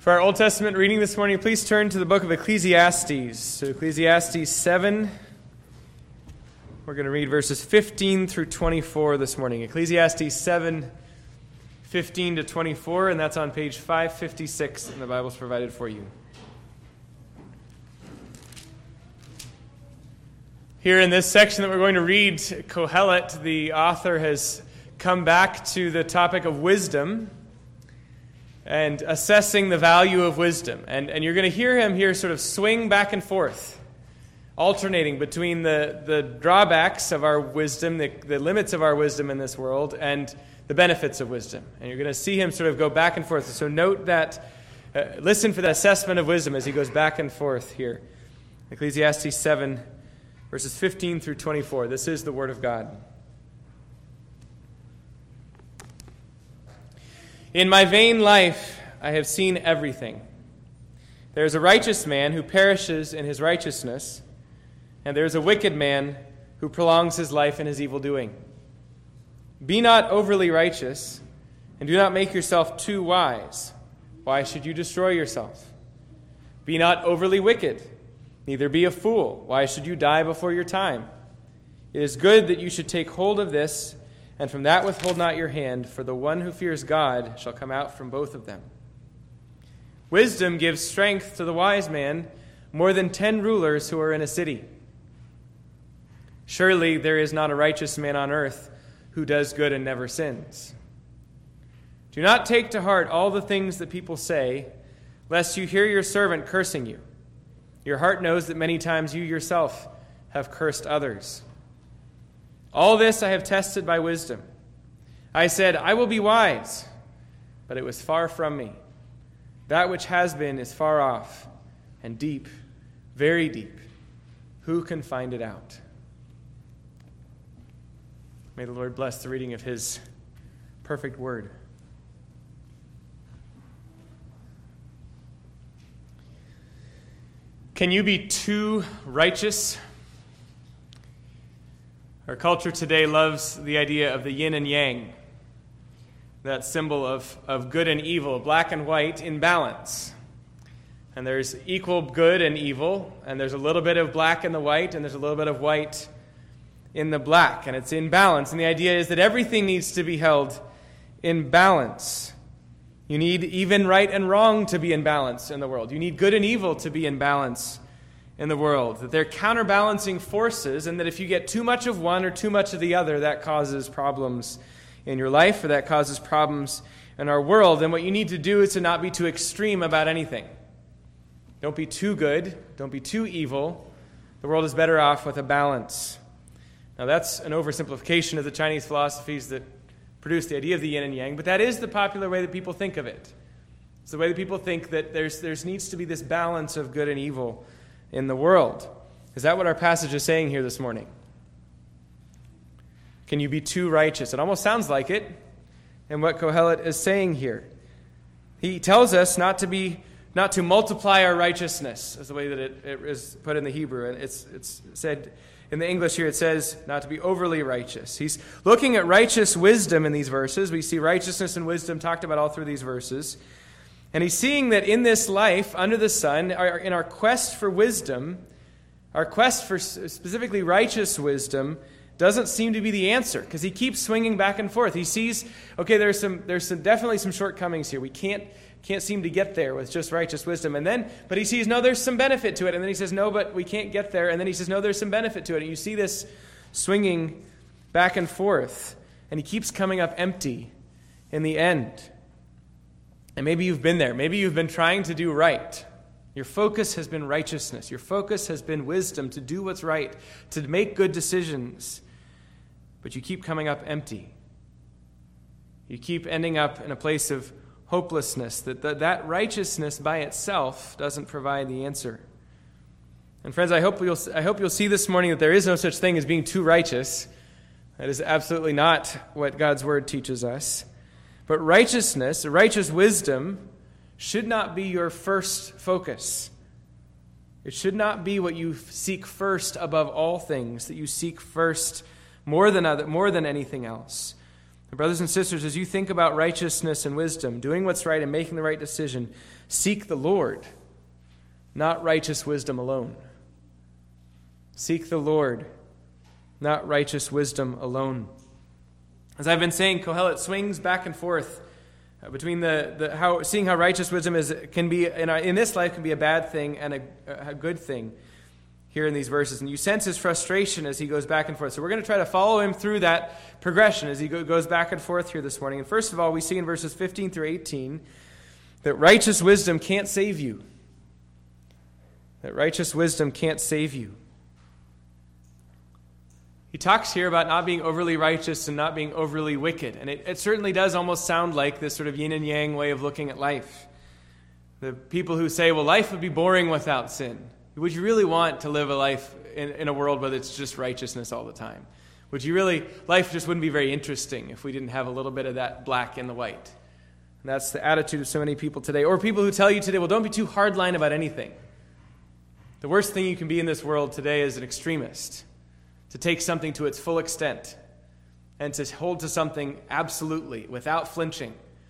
For our Old Testament reading this morning, please turn to the book of Ecclesiastes. So Ecclesiastes 7, we're going to read verses 15 through 24 this morning. Ecclesiastes 7, 15 to 24, and that's on page 556 in the Bibles provided for you. Here in this section that we're going to read, Kohelet, the author, has come back to the topic of wisdom and assessing the value of wisdom. And you're going to hear him here sort of swing back and forth, alternating between the drawbacks of our wisdom, the limits of our wisdom in this world, and the benefits of wisdom. And you're going to see him sort of go back and forth. So note that, listen for the assessment of wisdom as he goes back and forth here. Ecclesiastes 7, verses 15 through 24. This is the Word of God. In my vain life I have seen everything. There is a righteous man who perishes in his righteousness, and there is a wicked man who prolongs his life in his evil doing. Be not overly righteous, and do not make yourself too wise. Why should you destroy yourself? Be not overly wicked, neither be a fool. Why should you die before your time? It is good that you should take hold of this, and from that withhold not your hand, for the one who fears God shall come out from both of them. Wisdom gives strength to the wise man more than 10 rulers who are in a city. Surely there is not a righteous man on earth who does good and never sins. Do not take to heart all the things that people say, lest you hear your servant cursing you. Your heart knows that many times you yourself have cursed others. All this I have tested by wisdom. I said, I will be wise, but it was far from me. That which has been is far off, and deep, very deep. Who can find it out? May the Lord bless the reading of His perfect word. Can you be too righteous? Our culture today loves the idea of the yin and yang, that symbol of good and evil, black and white in balance. And there's equal good and evil, and there's a little bit of black in the white, and there's a little bit of white in the black, and it's in balance. And the idea is that everything needs to be held in balance. You need even right and wrong to be in balance in the world. You need good and evil to be in balance in the world, that they're counterbalancing forces, and that if you get too much of one or too much of the other, that causes problems in your life, or that causes problems in our world. And what you need to do is to not be too extreme about anything. Don't be too good. Don't be too evil. The world is better off with a balance. Now that's an oversimplification of the Chinese philosophies that produce the idea of the yin and yang, but that is the popular way that people think of it. It's the way that people think that there needs to be this balance of good and evil in the world. Is that what our passage is saying here this morning? Can you be too righteous? It almost sounds like it in what Kohelet is saying here. He tells us not to multiply our righteousness, is the way that it is put in the Hebrew. And it's said in the English here, it says not to be overly righteous. He's looking at righteous wisdom in these verses. We see righteousness and wisdom talked about all through these verses. And he's seeing that in this life, under the sun, in our quest for wisdom, our quest for specifically righteous wisdom doesn't seem to be the answer, because he keeps swinging back and forth. He sees, okay, there's definitely some shortcomings here. We can't seem to get there with just righteous wisdom. But he sees, no, there's some benefit to it. And then he says, no, but we can't get there. And then he says, no, there's some benefit to it. And you see this swinging back and forth. And he keeps coming up empty in the end. And maybe you've been there. Maybe you've been trying to do right. Your focus has been righteousness. Your focus has been wisdom, to do what's right, to make good decisions. But you keep coming up empty. You keep ending up in a place of hopelessness, that righteousness by itself doesn't provide the answer. And friends, I hope you'll see this morning that there is no such thing as being too righteous. That is absolutely not what God's word teaches us. But righteousness, righteous wisdom, should not be your first focus. It should not be what you seek first above all things, that you seek first more than anything else. Brothers and sisters, as you think about righteousness and wisdom, doing what's right and making the right decision, seek the Lord, not righteous wisdom alone. Seek the Lord, not righteous wisdom alone. As I've been saying, Kohelet swings back and forth between seeing how righteous wisdom can be in this life can be a bad thing and a good thing here in these verses. And you sense his frustration as he goes back and forth. So we're going to try to follow him through that progression as he goes back and forth here this morning. And first of all, we see in verses 15 through 18 that righteous wisdom can't save you. That righteous wisdom can't save you. He talks here about not being overly righteous and not being overly wicked. And it certainly does almost sound like this sort of yin and yang way of looking at life. The people who say, well, life would be boring without sin. Would you really want to live a life in a world where it's just righteousness all the time? Life just wouldn't be very interesting if we didn't have a little bit of that black and the white. And that's the attitude of so many people today. Or people who tell you today, well, don't be too hardline about anything. The worst thing you can be in this world today is an extremist. To take something to its full extent and to hold to something absolutely without flinching.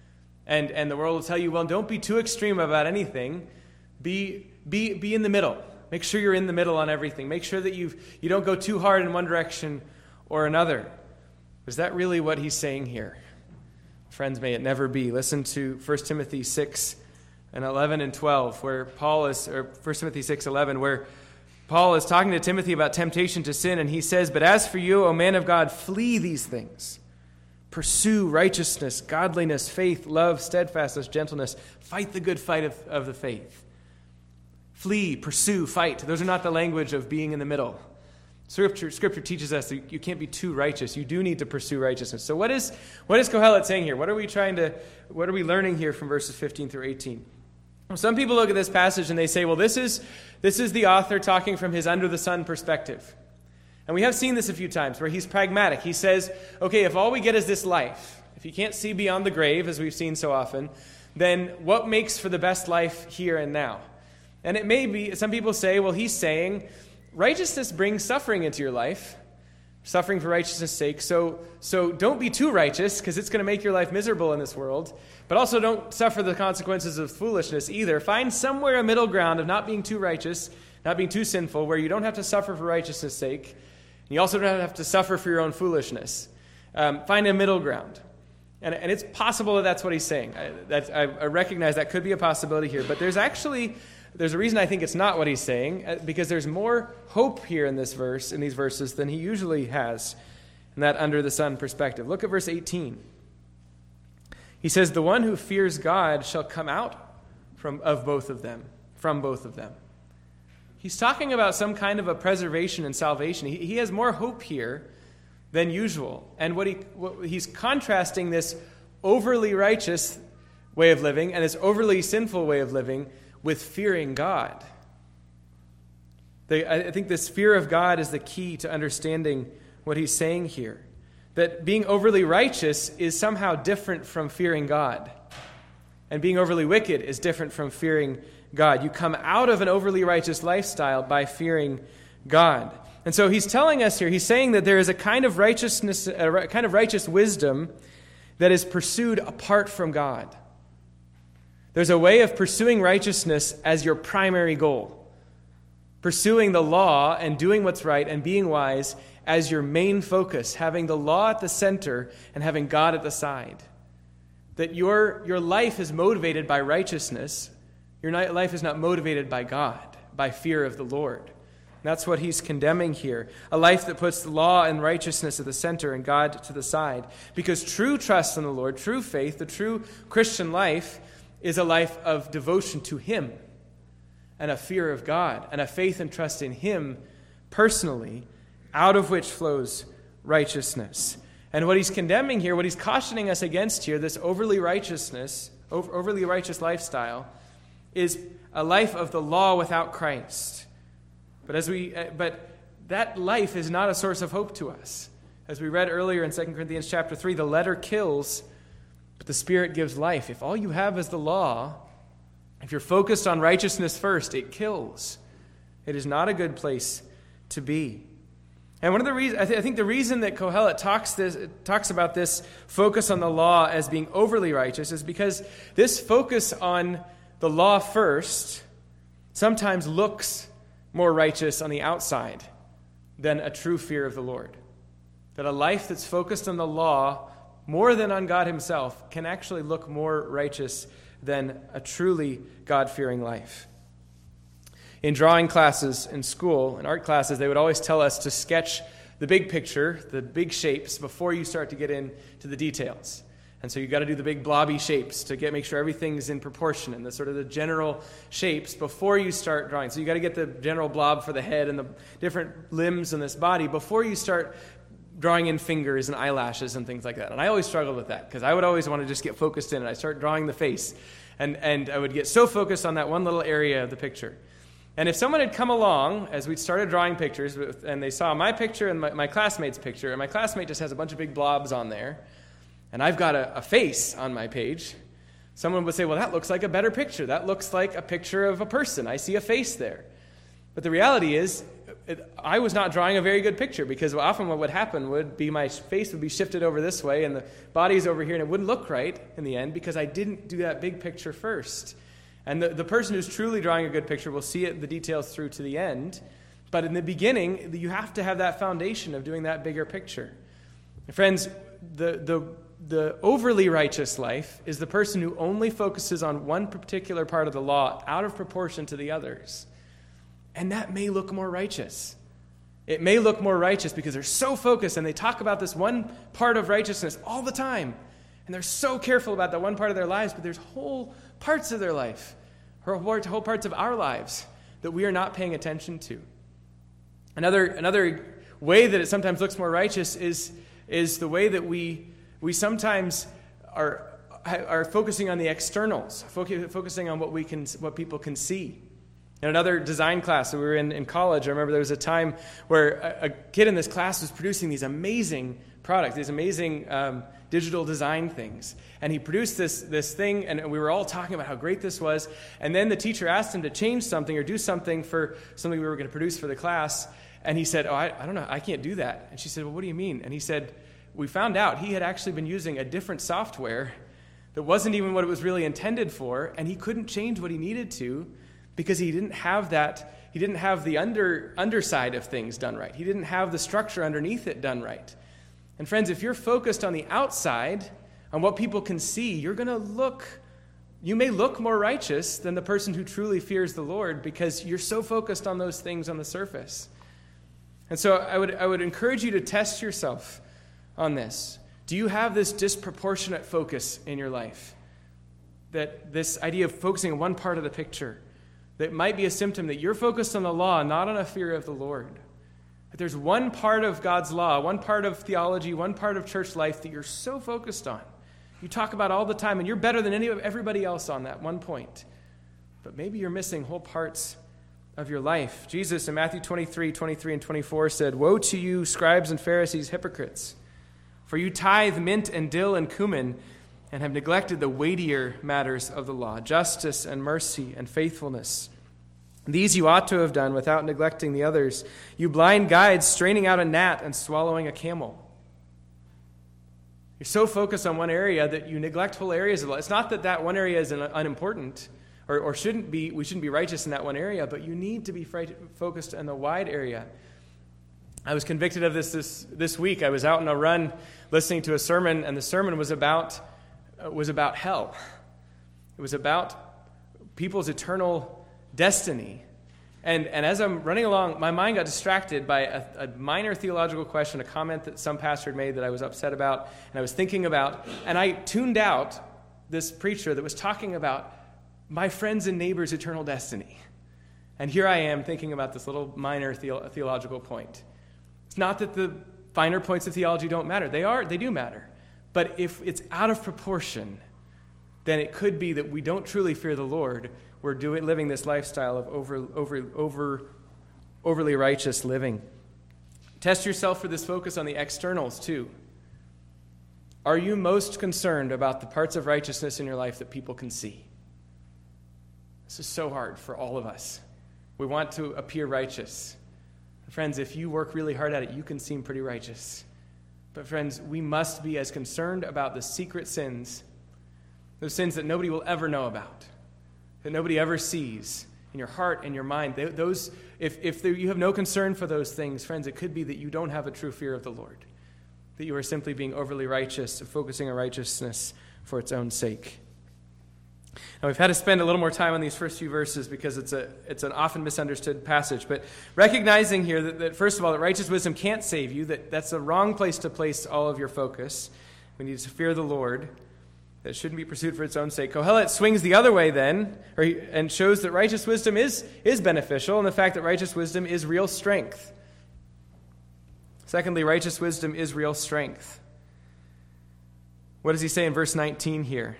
And the world will tell you, well, don't be too extreme about anything. Be in the middle. Make sure you're in the middle on everything. Make sure that you don't go too hard in one direction or another. Is that really what he's saying here? Friends, may it never be. Listen to 1 Timothy 6 and 11 and 12, where Paul is, or 1 Timothy 6:11, where Paul is talking to Timothy about temptation to sin, and he says, but as for you, O man of God, flee these things. Pursue righteousness, godliness, faith, love, steadfastness, gentleness. Fight the good fight of the faith. Flee, pursue, fight. Those are not the language of being in the middle. Scripture teaches us that you can't be too righteous. You do need to pursue righteousness. So what is Kohelet saying here? What are we learning here from verses 15 through 18? Well, some people look at this passage and they say, well, this is the author talking from his under-the-sun perspective. And we have seen this a few times where he's pragmatic. He says, okay, if all we get is this life, if you can't see beyond the grave, as we've seen so often, then what makes for the best life here and now? And it may be, some people say, well, he's saying, righteousness brings suffering into your life, suffering for righteousness' sake. So don't be too righteous, because it's going to make your life miserable in this world. But also don't suffer the consequences of foolishness either. Find somewhere a middle ground of not being too righteous, not being too sinful, where you don't have to suffer for righteousness' sake. And you also don't have to suffer for your own foolishness. Find a middle ground. And it's possible that that's what he's saying. I recognize that could be a possibility here. But there's a reason I think it's not what he's saying, because there's more hope here in these verses, than he usually has in that under-the-sun perspective. Look at verse 18. He says, the one who fears God shall come out from both of them. He's talking about some kind of a preservation and salvation. He has more hope here than usual. And he's contrasting this overly righteous way of living and this overly sinful way of living with fearing God. I think this fear of God is the key to understanding what he's saying here. That being overly righteous is somehow different from fearing God. And being overly wicked is different from fearing God. You come out of an overly righteous lifestyle by fearing God. And so he's telling us here, he's saying that there is a kind of righteousness, a kind of righteous wisdom that is pursued apart from God. There's a way of pursuing righteousness as your primary goal. Pursuing the law and doing what's right and being wise as your main focus, having the law at the center and having God at the side. That your life is motivated by righteousness. Your life is not motivated by God, by fear of the Lord. And that's what he's condemning here. A life that puts the law and righteousness at the center and God to the side. Because true trust in the Lord, true faith, the true Christian life is a life of devotion to him and a fear of God and a faith and trust in him personally, out of which flows righteousness. And what he's condemning here, what he's cautioning us against here, this overly righteous lifestyle, is a life of the law without Christ. But that life is not a source of hope to us. As we read earlier in 2 Corinthians chapter 3, the letter kills, but the Spirit gives life. If all you have is the law, if you're focused on righteousness first, it kills. It is not a good place to be. And one of the reasons, I think the reason that Kohelet talks about this focus on the law as being overly righteous is because this focus on the law first sometimes looks more righteous on the outside than a true fear of the Lord. That a life that's focused on the law more than on God himself can actually look more righteous than a truly God-fearing life. In drawing classes in school, in art classes, they would always tell us to sketch the big picture, the big shapes, before you start to get into the details. And so you've got to do the big blobby shapes to make sure everything's in proportion and the sort of the general shapes before you start drawing. So you've got to get the general blob for the head and the different limbs in this body before you start drawing in fingers and eyelashes and things like that. And I always struggled with that because I would always want to just get focused in, and I start drawing the face. And I would get so focused on that one little area of the picture. And if someone had come along as we started drawing pictures, and they saw my picture and my classmate's picture, and my classmate just has a bunch of big blobs on there, and I've got a face on my page, someone would say, well, that looks like a better picture. That looks like a picture of a person. I see a face there. But the reality is, I was not drawing a very good picture, because often what would happen would be my face would be shifted over this way, and the body's over here, and it wouldn't look right in the end because I didn't do that big picture first. And the person who's truly drawing a good picture will see the details through to the end. But in the beginning, you have to have that foundation of doing that bigger picture. Friends, the overly righteous life is the person who only focuses on one particular part of the law out of proportion to the others. And that may look more righteous. It may look more righteous because they're so focused and they talk about this one part of righteousness all the time. And they're so careful about that one part of their lives, but there's whole parts of their life, whole parts of our lives that we are not paying attention to. Another way that it sometimes looks more righteous is the way that we sometimes are focusing on the externals, focusing on what people can see. In another design class that we were in college, I remember there was a time where a kid in this class was producing these amazing products, these amazing digital design things. And he produced this thing, and we were all talking about how great this was. And then the teacher asked him to change something or do something for something we were going to produce for the class. And he said, I don't know, I can't do that. And she said, well, what do you mean? And he said, we found out he had actually been using a different software that wasn't even what it was really intended for, and he couldn't change what he needed to because he didn't have that. He didn't have the underside of things done right. He didn't have the structure underneath it done right. And friends, if you're focused on the outside, on what people can see, you may look more righteous than the person who truly fears the Lord because you're so focused on those things on the surface. And so I would encourage you to test yourself on this. Do you have this disproportionate focus in your life? That this idea of focusing on one part of the picture, that might be a symptom that you're focused on the law, not on a fear of the Lord. That there's one part of God's law, one part of theology, one part of church life that you're so focused on. You talk about all the time, and you're better than everybody else on that one point. But maybe you're missing whole parts of your life. Jesus in Matthew 23 and 24 said, "Woe to you, scribes and Pharisees, hypocrites! For you tithe mint and dill and cumin, and have neglected the weightier matters of the law, justice and mercy and faithfulness. These you ought to have done without neglecting the others. You blind guides, straining out a gnat and swallowing a camel." You're so focused on one area that you neglect whole areas of the law. It's not that one area is unimportant or we shouldn't be righteous in that one area, but you need to be focused on the wide area. I was convicted of this week. I was out on a run listening to a sermon, and the sermon was about hell. It was about people's eternal destiny. And as I'm running along, my mind got distracted by a minor theological question, a comment that some pastor had made that I was upset about, and I was thinking about, and I tuned out this preacher that was talking about my friends and neighbors' eternal destiny. And here I am thinking about this little minor theological point. It's not that the finer points of theology don't matter. They do matter. But if it's out of proportion, then it could be that we don't truly fear the Lord. We're living this lifestyle of overly righteous living. Test yourself for this focus on the externals too. Are you most concerned about the parts of righteousness in your life that people can see? This is so hard for all of us. We want to appear righteous. Friends, if you work really hard at it, you can seem pretty righteous. But friends, we must be as concerned about the secret sins, those sins that nobody will ever know about, that nobody ever sees in your heart and your mind. If you have no concern for those things, friends, it could be that you don't have a true fear of the Lord, that you are simply being overly righteous, focusing on righteousness for its own sake. Now, we've had to spend a little more time on these first few verses because it's an often misunderstood passage. But recognizing here that first of all, that righteous wisdom can't save you, that's the wrong place to place all of your focus. We need to fear the Lord. That shouldn't be pursued for its own sake. Kohelet swings the other way then, and shows that righteous wisdom is beneficial, and the fact that righteous wisdom is real strength. Secondly, righteous wisdom is real strength. What does he say in verse 19 here?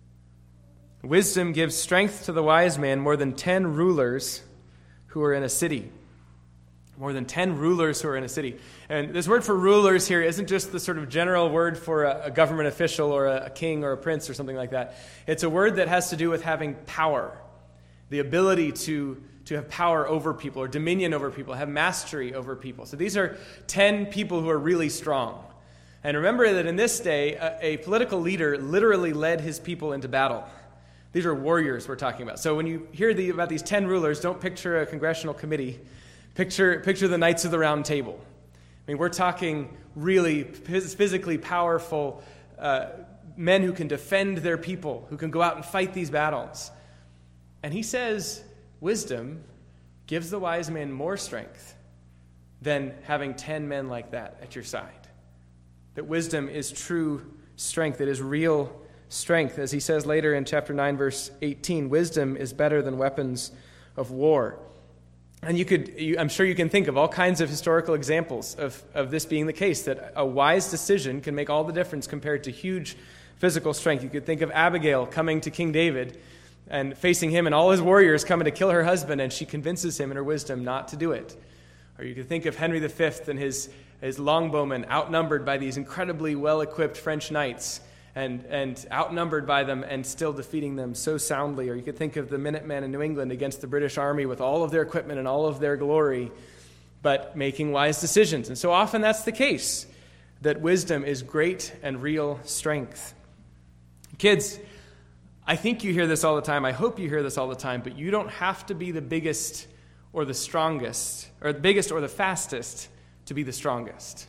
Wisdom gives strength to the wise man more than 10 rulers who are in a city. More than 10 rulers who are in a city. And this word for rulers here isn't just the sort of general word for a government official or a king or a prince or something like that. It's a word that has to do with having power, the ability to have power over people or dominion over people, have mastery over people. So these are 10 people who are really strong. And remember that in this day, a political leader literally led his people into battle. These are warriors we're talking about. So when you hear about these 10 rulers, don't picture a congressional committee. Picture the Knights of the Round Table. I mean, we're talking really physically powerful men who can defend their people, who can go out and fight these battles. And he says, wisdom gives the wise man more strength than having 10 men like that at your side. That wisdom is true strength. It is real strength. As he says later in chapter 9, verse 18, wisdom is better than weapons of war. And I'm sure you can think of all kinds of historical examples of this being the case, that a wise decision can make all the difference compared to huge physical strength. You could think of Abigail coming to King David and facing him and all his warriors coming to kill her husband, and she convinces him in her wisdom not to do it. Or you could think of Henry V and his longbowmen outnumbered by these incredibly well-equipped French knights, and outnumbered by them and still defeating them so soundly. Or you could think of the Minutemen in New England against the British Army with all of their equipment and all of their glory, but making wise decisions. And so often that's the case, that wisdom is great and real strength. Kids, I think you hear this all the time. I hope you hear this all the time, but you don't have to be the biggest or the strongest, or the biggest or the fastest to be the strongest.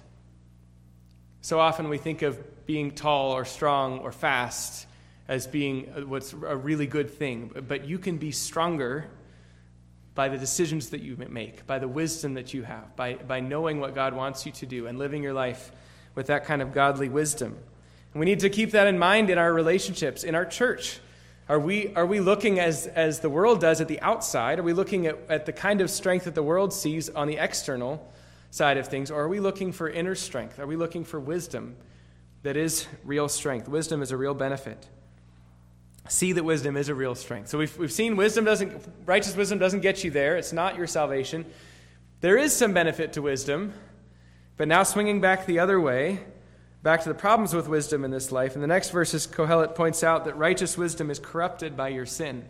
So often we think of being tall or strong or fast as being what's a really good thing. But you can be stronger by the decisions that you make, by the wisdom that you have, by knowing what God wants you to do and living your life with that kind of godly wisdom. And we need to keep that in mind in our relationships, in our church. Are we looking as the world does at the outside? Are we looking at the kind of strength that the world sees on the external side of things? Or are we looking for inner strength? Are we looking for wisdom that is real strength? Wisdom is a real benefit. See that wisdom is a real strength. So we've seen righteous wisdom doesn't get you there. It's not your salvation. There is some benefit to wisdom, but now swinging back the other way, back to the problems with wisdom in this life. In the next verses, Kohelet points out that righteous wisdom is corrupted by your sin.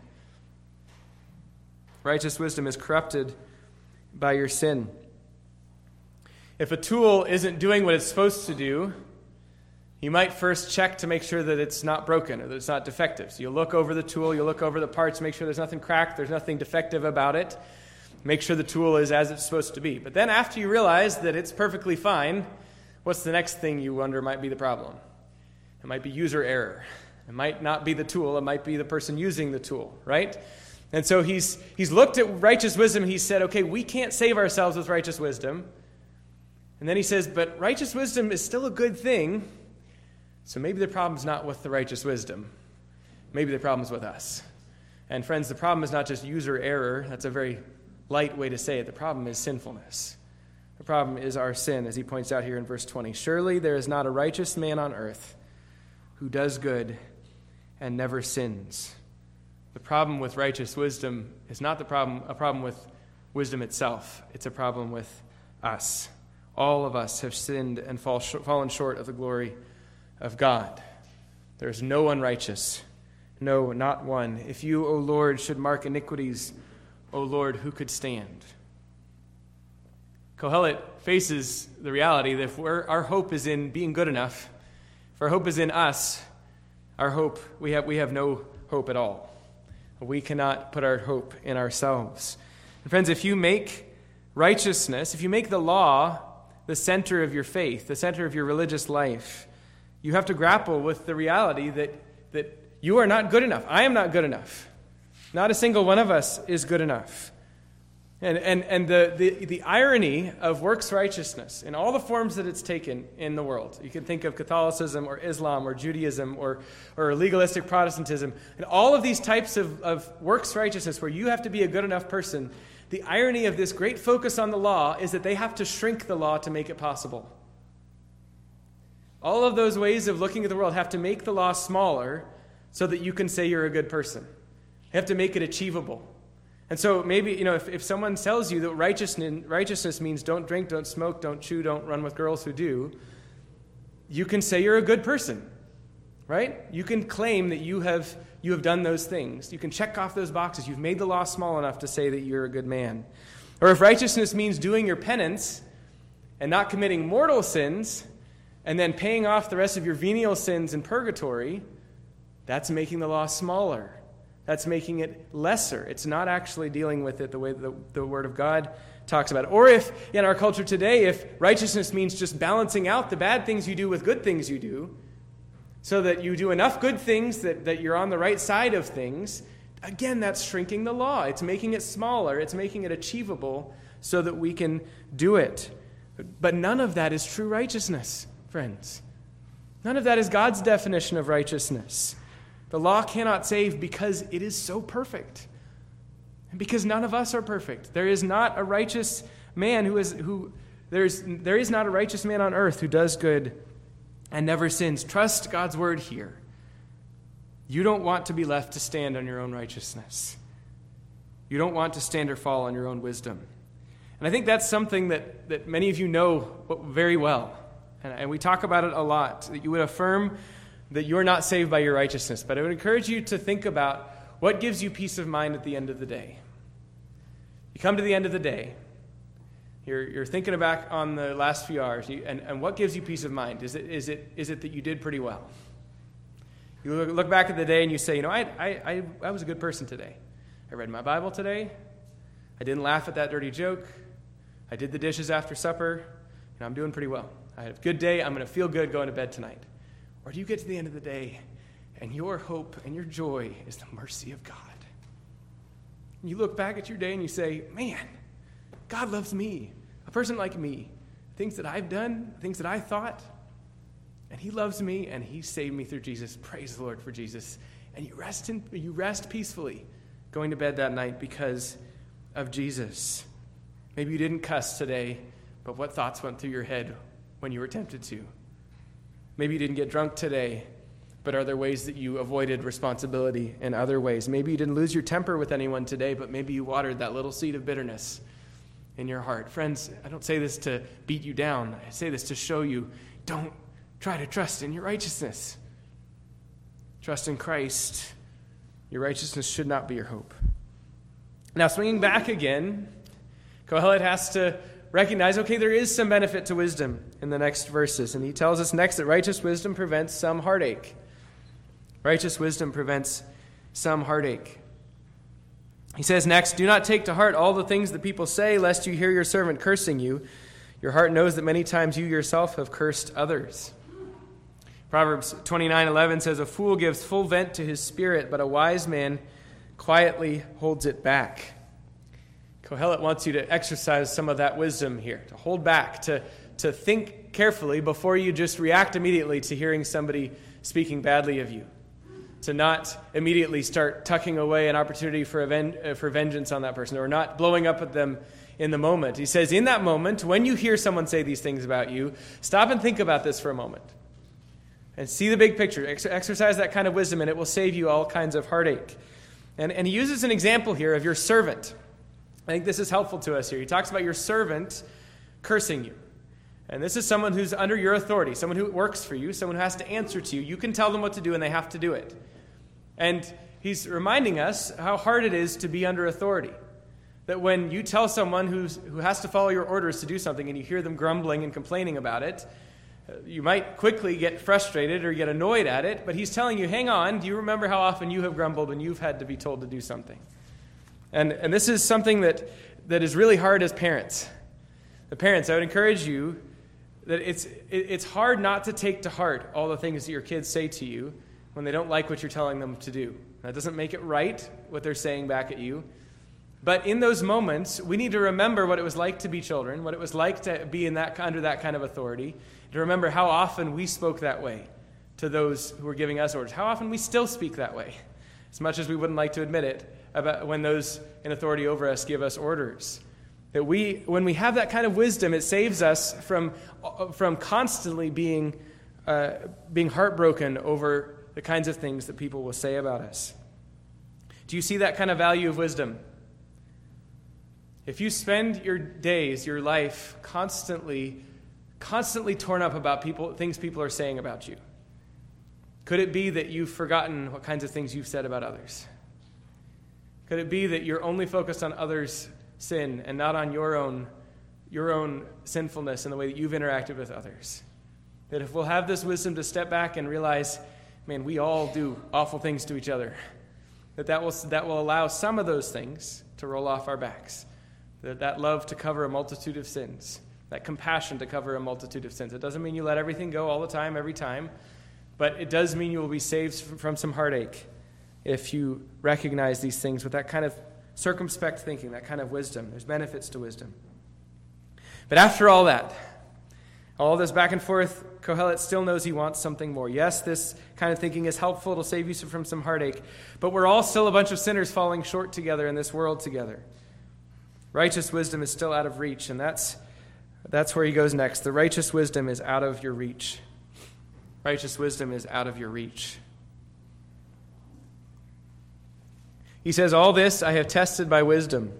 Righteous wisdom is corrupted by your sin. If a tool isn't doing what it's supposed to do, you might first check to make sure that it's not broken or that it's not defective. So you'll look over the tool, you'll look over the parts, make sure there's nothing cracked, there's nothing defective about it. Make sure the tool is as it's supposed to be. But then after you realize that it's perfectly fine, what's the next thing you wonder might be the problem? It might be user error. It might not be the tool, it might be the person using the tool, right? And so he's looked at righteous wisdom and he said, okay, we can't save ourselves with righteous wisdom. And then he says, but righteous wisdom is still a good thing. So maybe the problem's not with the righteous wisdom. Maybe the problem's with us. And friends, the problem is not just user error. That's a very light way to say it. The problem is sinfulness. The problem is our sin, as he points out here in verse 20. Surely there is not a righteous man on earth who does good and never sins. The problem with righteous wisdom is not a problem with wisdom itself. It's a problem with us. All of us have sinned and fallen short of the glory of God. There is no one righteous, no, not one. If you, O Lord, should mark iniquities, O Lord, who could stand? Kohelet faces the reality that if our hope is in being good enough, if our hope is in us, we have no hope at all. We cannot put our hope in ourselves. And friends, if you make righteousness, if you make the law the center of your faith, the center of your religious life, you have to grapple with the reality that you are not good enough. I am not good enough. Not a single one of us is good enough. And the irony of works righteousness in all the forms that it's taken in the world. You can think of Catholicism or Islam or Judaism or legalistic Protestantism. And all of these types of works righteousness where you have to be a good enough person, the irony of this great focus on the law is that they have to shrink the law to make it possible. All of those ways of looking at the world have to make the law smaller so that you can say you're a good person. They have to make it achievable. And so maybe, if someone tells you that righteousness means don't drink, don't smoke, don't chew, don't run with girls who do, you can say you're a good person, right? You can claim that you have done those things. You can check off those boxes. You've made the law small enough to say that you're a good man. Or if righteousness means doing your penance and not committing mortal sins and then paying off the rest of your venial sins in purgatory, that's making the law smaller. That's making it lesser. It's not actually dealing with it the way the Word of God talks about it. Or if, in our culture today, if righteousness means just balancing out the bad things you do with good things you do, so that you do enough good things that you're on the right side of things, again, that's shrinking the law. It's making it smaller. It's making it achievable so that we can do it. But none of that is true righteousness, friends. None of that is God's definition of righteousness. The law cannot save because it is so perfect. And because none of us are perfect. There is not a righteous man there is not a righteous man on earth who does good and never sins. Trust God's word here. You don't want to be left to stand on your own righteousness. You don't want to stand or fall on your own wisdom. And I think that's something that many of you know very well. And we talk about it a lot, that you would affirm that you're not saved by your righteousness. But I would encourage you to think about what gives you peace of mind at the end of the day. You come to the end of the day, you're thinking back on the last few hours, and what gives you peace of mind? Is it that you did pretty well? You look back at the day and you say, I was a good person today. I read my Bible today. I didn't laugh at that dirty joke. I did the dishes after supper. I'm doing pretty well. I had a good day. I'm going to feel good going to bed tonight. Or do you get to the end of the day and your hope and your joy is the mercy of God? You look back at your day and you say, man, God loves me, a person like me, things that I've done, things that I thought, and he loves me and he saved me through Jesus. Praise the Lord for Jesus. And you rest peacefully going to bed that night because of Jesus. Maybe you didn't cuss today, but what thoughts went through your head when you were tempted to? Maybe you didn't get drunk today, but are there ways that you avoided responsibility in other ways? Maybe you didn't lose your temper with anyone today, but maybe you watered that little seed of bitterness in your heart. Friends, I don't say this to beat you down. I say this to show you, don't try to trust in your righteousness. Trust in Christ. Your righteousness should not be your hope. Now, swinging back again, Kohelet has to recognize, okay, there is some benefit to wisdom in the next verses. And he tells us next that righteous wisdom prevents some heartache. Righteous wisdom prevents some heartache. He says next, do not take to heart all the things that people say, lest you hear your servant cursing you. Your heart knows that many times you yourself have cursed others. Proverbs 29:11 says, a fool gives full vent to his spirit, but a wise man quietly holds it back. Kohelet wants you to exercise some of that wisdom here, to hold back, to think carefully before you just react immediately to hearing somebody speaking badly of you, to not immediately start tucking away an opportunity for vengeance on that person, or not blowing up at them in the moment. He says, in that moment, when you hear someone say these things about you, stop and think about this for a moment. And see the big picture. Exercise that kind of wisdom, and it will save you all kinds of heartache. And he uses an example here of your servant. I think this is helpful to us here. He talks about your servant cursing you. And this is someone who's under your authority, someone who works for you, someone who has to answer to you. You can tell them what to do, and they have to do it. And he's reminding us how hard it is to be under authority, That when you tell someone who has to follow your orders to do something and you hear them grumbling and complaining about it, you might quickly get frustrated or get annoyed at it, but he's telling you, hang on, do you remember how often you have grumbled when you've had to be told to do something? And this is something that is really hard as parents. The parents, I would encourage you that it's hard not to take to heart all the things that your kids say to you when they don't like what you're telling them to do. That doesn't make it right, what they're saying back at you. But in those moments, we need to remember what it was like to be children, what it was like to be under that kind of authority, to remember how often we spoke that way to those who were giving us orders, how often we still speak that way, as much as we wouldn't like to admit it, about when those in authority over us give us orders. That when we have that kind of wisdom, it saves us from constantly being heartbroken over the kinds of things that people will say about us. Do you see that kind of value of wisdom? If you spend your days, your life, constantly torn up about things people are saying about you, could it be that you've forgotten what kinds of things you've said about others? Could it be that you're only focused on others' sin and not on your own sinfulness and the way that you've interacted with others? That if we'll have this wisdom to step back and realize, man, we all do awful things to each other, that will allow some of those things to roll off our backs. That love to cover a multitude of sins, that compassion to cover a multitude of sins. It doesn't mean you let everything go all the time, every time, but it does mean you will be saved from some heartache if you recognize these things with that kind of circumspect thinking, that kind of wisdom. There's benefits to wisdom. But after all that, all this back and forth, Kohelet still knows he wants something more. Yes, this kind of thinking is helpful. It'll save you from some heartache. But we're all still a bunch of sinners falling short together in this world together. Righteous wisdom is still out of reach, and that's where he goes next. The righteous wisdom is out of your reach. Righteous wisdom is out of your reach. He says, all this I have tested by wisdom.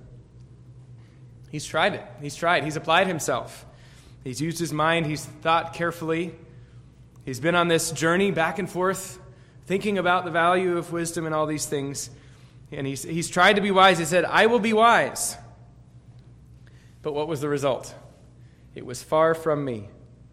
He's tried it. He's applied himself. He's used his mind. He's thought carefully. He's been on this journey back and forth, thinking about the value of wisdom and all these things. And he's tried to be wise. He said, I will be wise. But what was the result? It was far from me.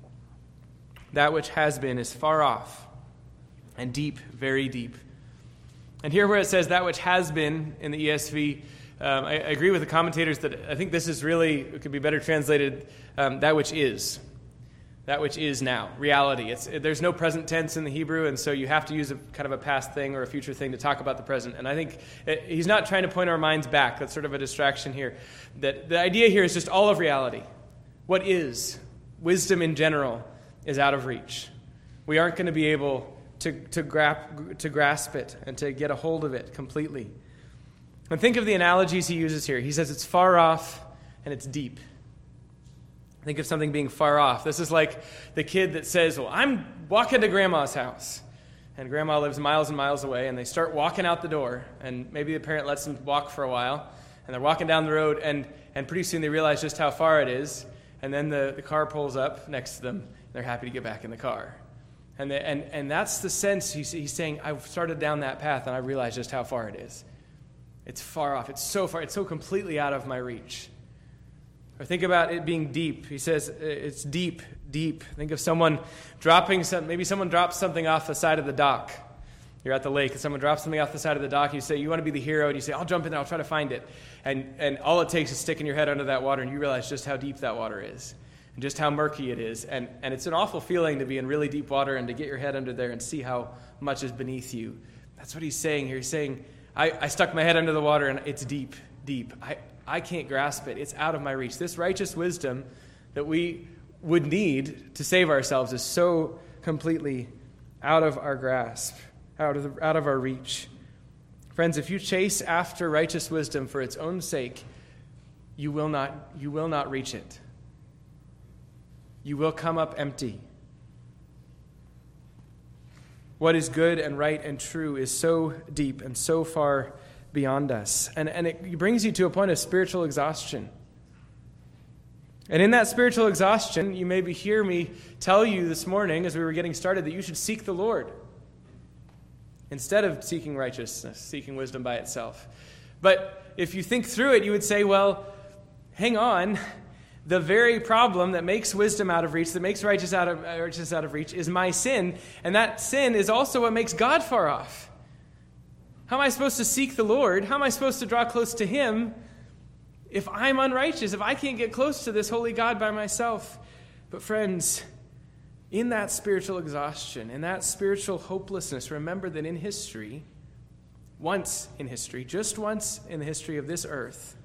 That which has been is far off and deep, very deep. And here where it says that which has been in the ESV, I agree with the commentators that I think this is really, it could be better translated, that which is. That which is now, reality. There's no present tense in the Hebrew, and so you have to use a kind of a past thing or a future thing to talk about the present. And I think he's not trying to point our minds back. That's sort of a distraction here. That the idea here is just all of reality. What is? Wisdom in general is out of reach. We aren't going to be able to grasp it and to get a hold of it completely. And think of the analogies he uses here. He says it's far off and it's deep. Think of something being far off. This is like the kid that says, well, I'm walking to Grandma's house. And Grandma lives miles and miles away, and they start walking out the door. And maybe the parent lets them walk for a while. And they're walking down the road, and pretty soon they realize just how far it is. And then the car pulls up next to them. And they're happy to get back in the car. And that's the sense he's saying, I've started down that path, and I realize just how far it is. It's far off. It's so far. It's so completely out of my reach. Or think about it being deep. He says it's deep, deep. Think of someone dropping maybe someone drops something off the side of the dock. You're at the lake and someone drops something off the side of the dock. You say, you want to be the hero, and you say, I'll jump in there, I'll try to find it. And all it takes is sticking your head under that water, and you realize just how deep that water is and just how murky it is. And it's an awful feeling to be in really deep water and to get your head under there and see how much is beneath you. That's what he's saying here. He's saying, I stuck my head under the water, and it's deep, deep. I can't grasp it. It's out of my reach. This righteous wisdom that we would need to save ourselves is so completely out of our grasp, out of our reach. Friends, if you chase after righteous wisdom for its own sake, you will not reach it. You will come up empty. What is good and right and true is so deep and so far beyond us. And it brings you to a point of spiritual exhaustion. And in that spiritual exhaustion, you maybe hear me tell you this morning as we were getting started that you should seek the Lord instead of seeking righteousness, seeking wisdom by itself. But if you think through it, you would say, well, hang on. The very problem that makes wisdom out of reach, that makes righteousness out of reach, is my sin. And that sin is also what makes God far off. How am I supposed to seek the Lord? How am I supposed to draw close to him if I'm unrighteous, if I can't get close to this holy God by myself? But friends, in that spiritual exhaustion, in that spiritual hopelessness, remember that in history, just once in the history of this earth,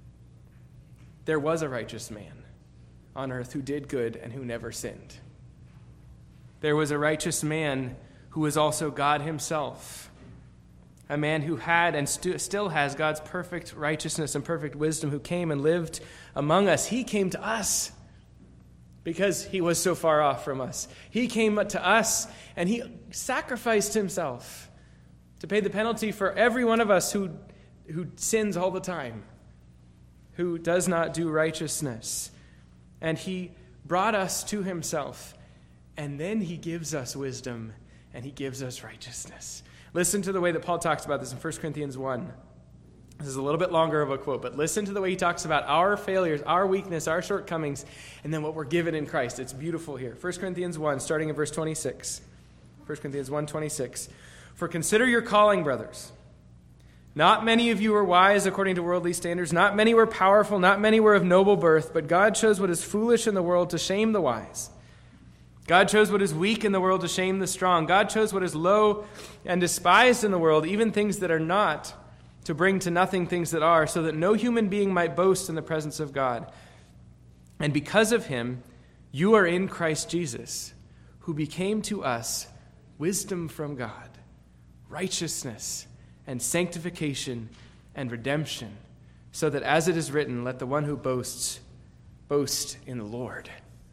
there was a righteous man on earth who did good and who never sinned. There was a righteous man who was also God himself, a man who had and still has God's perfect righteousness and perfect wisdom, who came and lived among us. He came to us because he was so far off from us. He came to us and he sacrificed himself to pay the penalty for every one of us who sins all the time, who does not do righteousness. And he brought us to himself, and then he gives us wisdom, and he gives us righteousness. Listen to the way that Paul talks about this in 1 Corinthians 1. This is a little bit longer of a quote, but listen to the way he talks about our failures, our weakness, our shortcomings, and then what we're given in Christ. It's beautiful here. 1 Corinthians 1, starting in verse 26. 1 Corinthians 1:26. For consider your calling, brothers. Not many of you were wise according to worldly standards. Not many were powerful. Not many were of noble birth. But God chose what is foolish in the world to shame the wise. God chose what is weak in the world to shame the strong. God chose what is low and despised in the world, even things that are not, to bring to nothing things that are, so that no human being might boast in the presence of God. And because of him, you are in Christ Jesus, who became to us wisdom from God, righteousness and sanctification and redemption, so that as it is written, let the one who boasts boast in the Lord.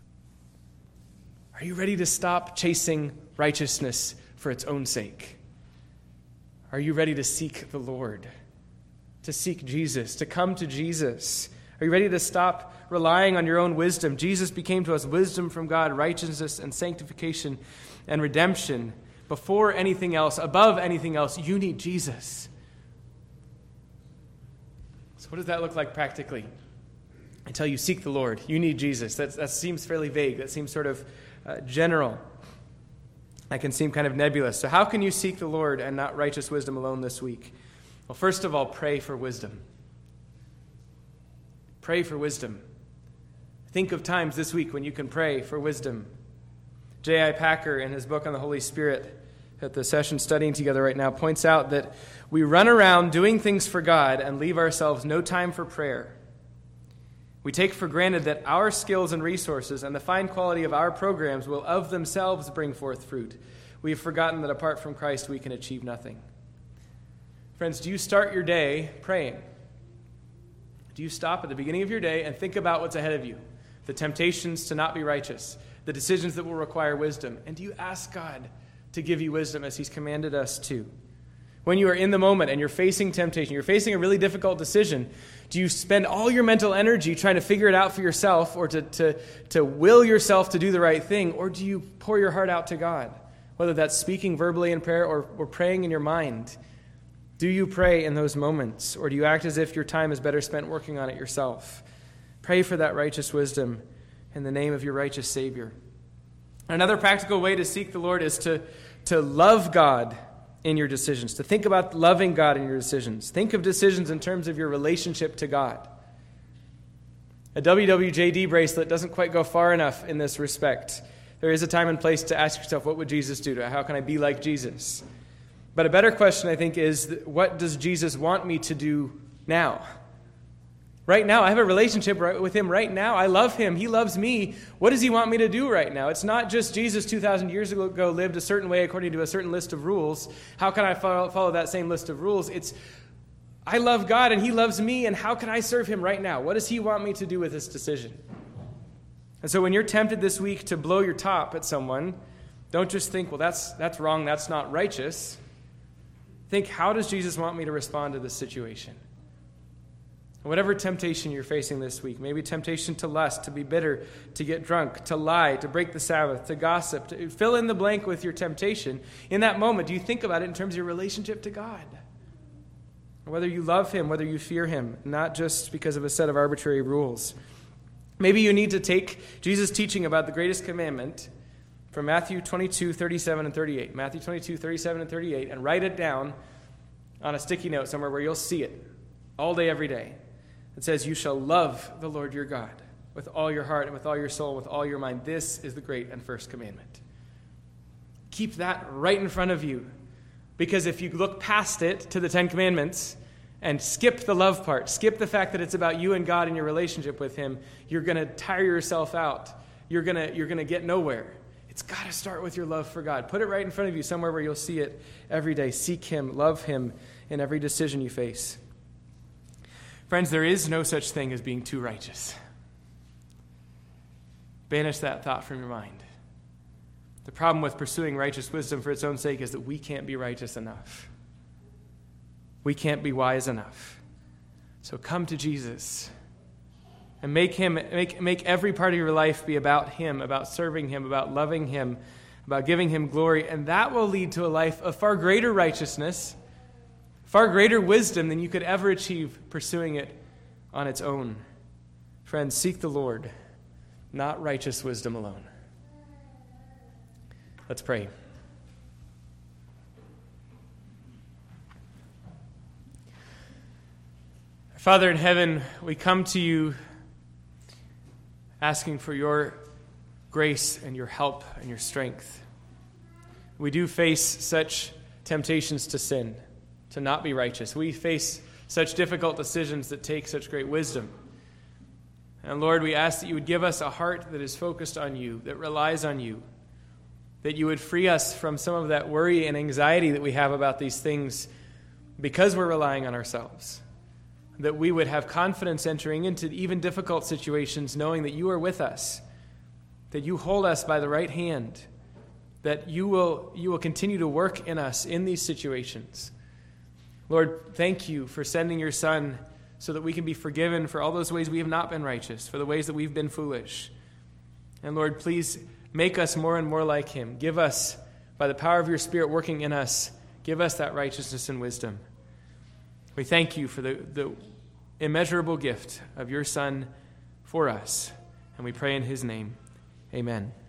Are you ready to stop chasing righteousness for its own sake? Are you ready to seek the Lord, to seek Jesus, to come to Jesus? Are you ready to stop relying on your own wisdom? Jesus became to us wisdom from God, righteousness and sanctification and redemption. Before anything else, above anything else, you need Jesus. So what does that look like practically? Until you seek the Lord, you need Jesus. That seems fairly vague. That seems sort of general. That can seem kind of nebulous. So how can you seek the Lord and not righteous wisdom alone this week? Well, first of all, pray for wisdom. Pray for wisdom. Think of times this week when you can pray for wisdom. J.I. Packer, in his book on the Holy Spirit, at the session studying together right now, points out that we run around doing things for God and leave ourselves no time for prayer. We take for granted that our skills and resources and the fine quality of our programs will of themselves bring forth fruit. We have forgotten that apart from Christ we can achieve nothing. Friends, do you start your day praying? Do you stop at the beginning of your day and think about what's ahead of you? The temptations to not be righteous, the decisions that will require wisdom. And do you ask God to give you wisdom as he's commanded us to? When you are in the moment and you're facing temptation, you're facing a really difficult decision, do you spend all your mental energy trying to figure it out for yourself or to will yourself to do the right thing? Or do you pour your heart out to God? Whether that's speaking verbally in prayer or praying in your mind. Do you pray in those moments? Or do you act as if your time is better spent working on it yourself? Pray for that righteous wisdom in the name of your righteous Savior. Another practical way to seek the Lord is to love God in your decisions, to think about loving God in your decisions. Think of decisions in terms of your relationship to God. A WWJD bracelet doesn't quite go far enough in this respect. There is a time and place to ask yourself, what would Jesus do? How can I be like Jesus? But a better question, I think, is what does Jesus want me to do now? Right now, I have a relationship with him right now. I love him. He loves me. What does he want me to do right now? It's not just Jesus 2,000 years ago lived a certain way according to a certain list of rules. How can I follow that same list of rules? It's, I love God and he loves me, and how can I serve him right now? What does he want me to do with this decision? And so when you're tempted this week to blow your top at someone, don't just think, well, that's wrong, that's not righteous. Think, how does Jesus want me to respond to this situation? Whatever temptation you're facing this week, maybe temptation to lust, to be bitter, to get drunk, to lie, to break the Sabbath, to gossip, to fill in the blank with your temptation. In that moment, do you think about it in terms of your relationship to God? whether you love him, whether you fear him, not just because of a set of arbitrary rules. Maybe you need to take Jesus' teaching about the greatest commandment from Matthew 22, 37 and 38. Matthew 22, 37 and 38, and write it down on a sticky note somewhere where you'll see it all day, every day. It says, you shall love the Lord your God with all your heart and with all your soul and with all your mind. This is the great and first commandment. Keep that right in front of you. Because if you look past it to the Ten Commandments and skip the love part, skip the fact that it's about you and God and your relationship with him, you're going to tire yourself out. You're going to get nowhere. It's got to start with your love for God. Put it right in front of you somewhere where you'll see it every day. Seek him, love him in every decision you face. Friends, there is no such thing as being too righteous. Banish that thought from your mind. The problem with pursuing righteous wisdom for its own sake is that we can't be righteous enough. We can't be wise enough. So come to Jesus and make every part of your life be about him, about serving him, about loving him, about giving him glory, and that will lead to a life of far greater righteousness, far greater wisdom than you could ever achieve pursuing it on its own. Friends, seek the Lord, not righteous wisdom alone. Let's pray. Father in heaven, we come to you asking for your grace and your help and your strength. We do face such temptations to sin, to not be righteous. We face such difficult decisions that take such great wisdom. And Lord, we ask that you would give us a heart that is focused on you, that relies on you, that you would free us from some of that worry and anxiety that we have about these things because we're relying on ourselves. That we would have confidence entering into even difficult situations, knowing that you are with us, that you hold us by the right hand, that you will continue to work in us in these situations. Lord, thank you for sending your Son so that we can be forgiven for all those ways we have not been righteous, for the ways that we've been foolish. And Lord, please make us more and more like him. Give us, by the power of your Spirit working in us, give us that righteousness and wisdom. We thank you for the immeasurable gift of your Son for us, and we pray in his name. Amen.